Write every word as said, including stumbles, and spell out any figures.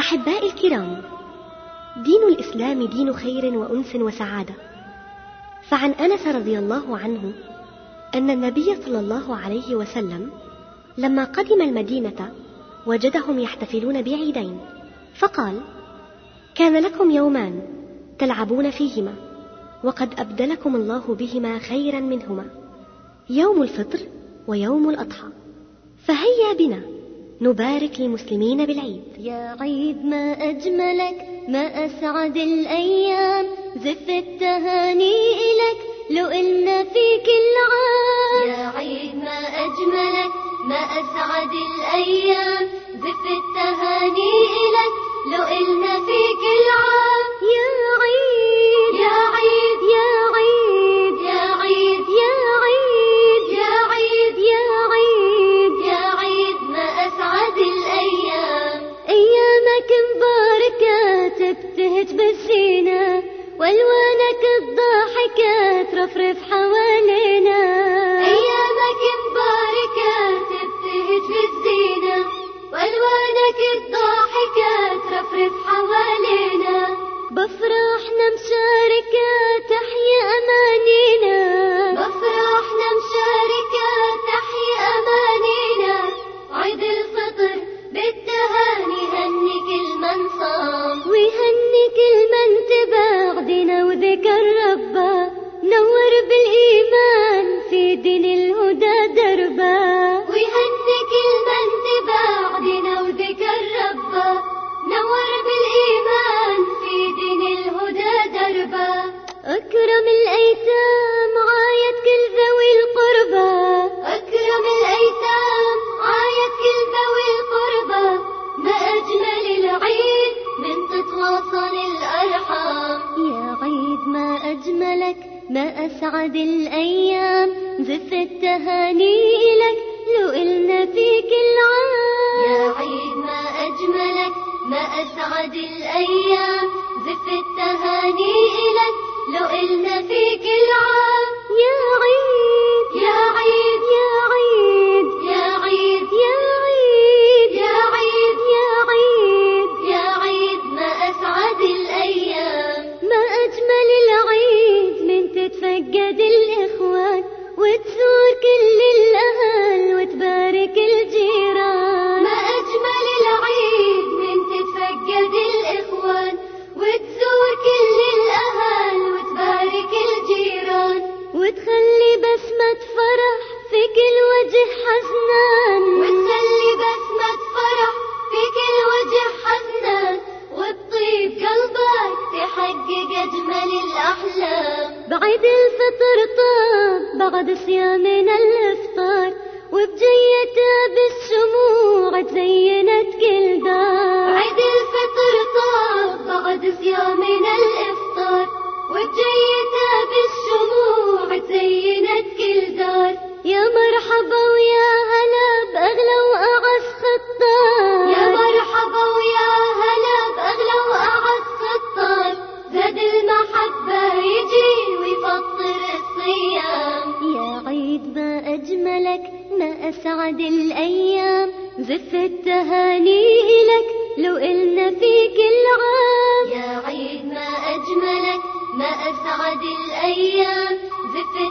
أحبائي الكرام، دين الإسلام دين خير وأنس وسعادة. فعن أنس رضي الله عنه أن النبي صلى الله عليه وسلم لما قدم المدينة وجدهم يحتفلون بعيدين، فقال: كان لكم يومان تلعبون فيهما، وقد أبدلكم الله بهما خيرا منهما، يوم الفطر ويوم الأضحى، فهيا بنا نبارك للمسلمين بالعيد. يا عيد ما أجملك، ما أسعد الأيام، زف التهاني إلك لو إلنا فيك العام. يا عيد ما أجملك، ما أسعد الأيام، زف التهاني إلك لو إلنا فيك العام. يا عيد يا عيد يا عيد يا عيد يا عيد يا عيد يا عيد يا عيد ما أسعد الأيام. أيامك مباركة تبتهج بالزينة، والوانك الضاحكة ترفرف حوالينا. أيامك مباركة تبتهج بالزينة، والوانك الضاحكة ترفرف حوالينا. بفرحنا مشاركة تحيا أمانينا، بفرحنا مشاركة تحيا أمانينا. عيد الفطر بالتهاني هني كل من صام، ويهني كل من تبع دينا وذكر ربه، نور بالإيمان في دين الهدى دربه. ويهني كل من تبع دينا وذكر ربه، نور بالإيمان في دين الهدى دربه. أكرم الأيتام عايد كل ذوي القربى، أكرم الأيتام عايد كل ذوي القربى. ما أجمل العيد من تتواصل الأرحام. يا عيد ما أجملك، ما أسعد الأيام، زف التهاني لك لو إلنا فيك العام. يا عيد ما أجملك، ما أسعد الأيام، زف التهاني لك لو إلنا فيك العام. يا عيد يا عيد يا عيد يا عيد يا عيد يا عيد يا عيد يا عيد ما أسعد الأيام. ما أجمل العيد من تتفقد الإخوان، وتزور كل الأهل وتبارك الجيران. ما أجمل العيد من تتفقد الإخوان، وتزور كل الأهل وتبارك الجيران. وتخلي بسمة فرح في كل وجه حزنان، وتخلي بسمة فرح في كل وجه حزنان. وتطيب قلبك تحقق أجمل الأحلام. بعيد الفطر طاب بعد صيامنا الإفطار، وبجيته بالشموع تزينت كل دار. بعيد الفطر طاب بعد صيامنا الإفطار، وبجيته بالشموع تزينت كل دار. يا مرحبا ويا هلا بأغلى وأعز خطار، يا مرحبا ويا هلا بأغلى وأعز خطار. زاد المحبة يجي ويفطر الصيام. يا عيد ما أجملك، ما أسعد الأيام، زف التهاني لك لو إلنا فيك العام. يا عيد ما أجملك، ما أسعد الأيام، زف